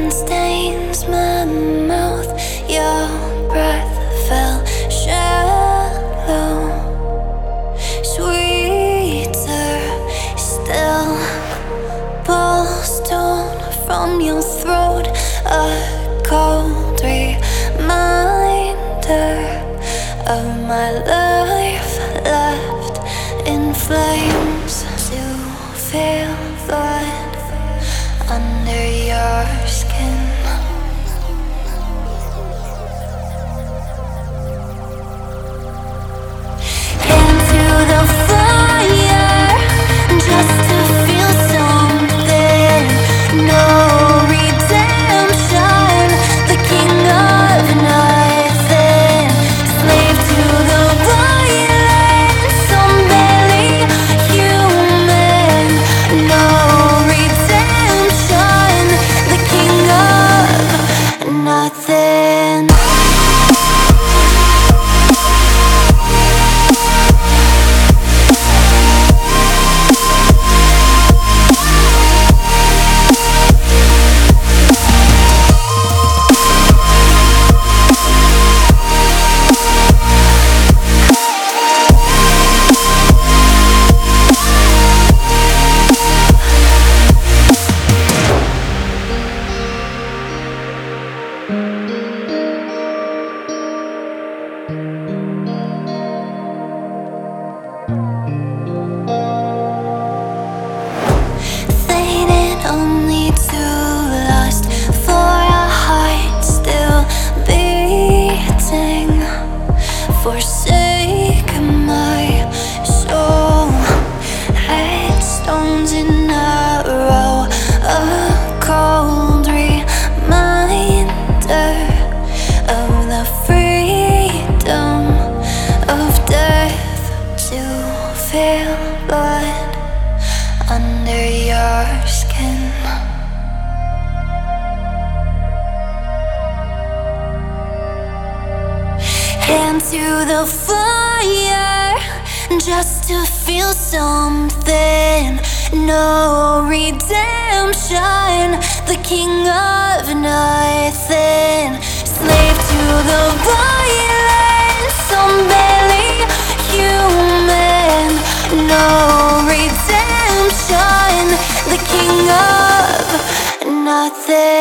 stains my mouth. Your breath fell shallow, sweeter still. Pulse torn from your throat, a cold reminder of my life left in flames. To feel blood under your skin. Into the fire, just to feel something. No redemption, the king of nothing. Slave to the violence, I'm barely human. No redemption, the king of nothing. Fading only to lust for a heart still beating. Forsake my soul. Headstones in a row, a cold reminder of the freedom of death. To feel blood under your skin. Into the fire, just to feel something. No redemption, the king of nothing. Slave to the violence, I'm barely human. No redemption, the king of nothing.